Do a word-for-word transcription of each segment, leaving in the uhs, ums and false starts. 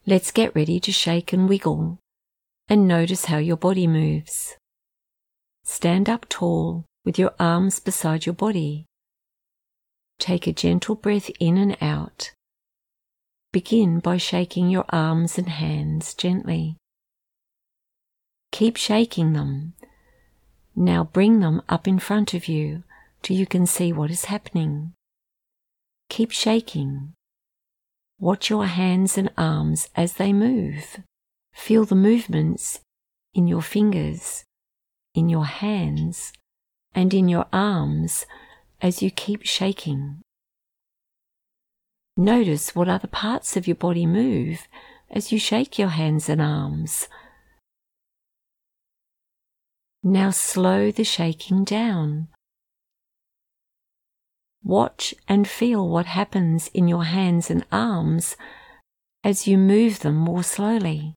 Let's get ready to shake and wiggle and notice how your body moves. Stand up tall with your arms beside your body. Take a gentle breath in and out. Begin by shaking your arms and hands gently. Keep shaking them. Now bring them up in front of you till you can see what is happening. Keep shaking. Watch your hands and arms as they move. Feel the movements in your fingers, in your hands, and in your arms as you keep shaking. Notice what other parts of your body move as you shake your hands and arms. Now slow the shaking down. Watch and feel what happens in your hands and arms as you move them more slowly.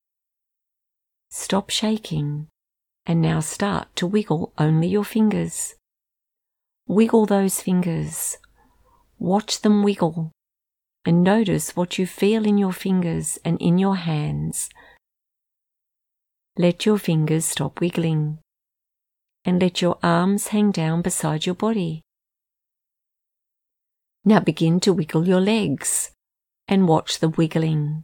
Stop shaking and now start to wiggle only your fingers. Wiggle those fingers. Watch them wiggle and notice what you feel in your fingers and in your hands. Let your fingers stop wiggling and let your arms hang down beside your body. Now begin to wiggle your legs and watch the wiggling.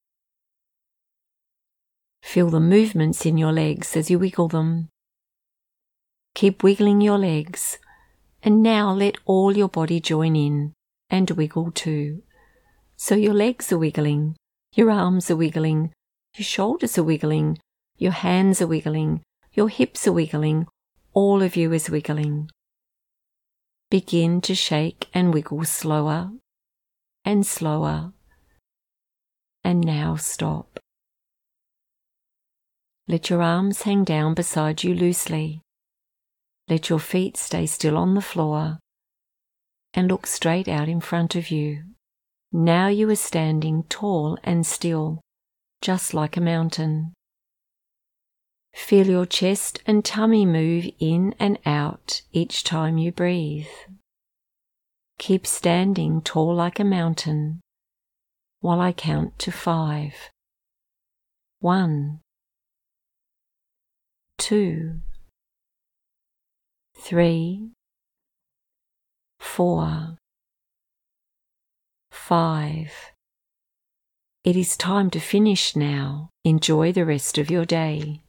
Feel the movements in your legs as you wiggle them. Keep wiggling your legs and now let all your body join in and wiggle too. So your legs are wiggling, your arms are wiggling, your shoulders are wiggling, your hands are wiggling, your hips are wiggling, all of you is wiggling. Begin to shake and wiggle slower and slower, and now stop. Let your arms hang down beside you loosely. Let your feet stay still on the floor and look straight out in front of you. Now you are standing tall and still, just like a mountain. Feel your chest and tummy move in and out each time you breathe. Keep standing tall like a mountain while I count to five. One, two, three, four, five. It is time to finish now. Enjoy the rest of your day.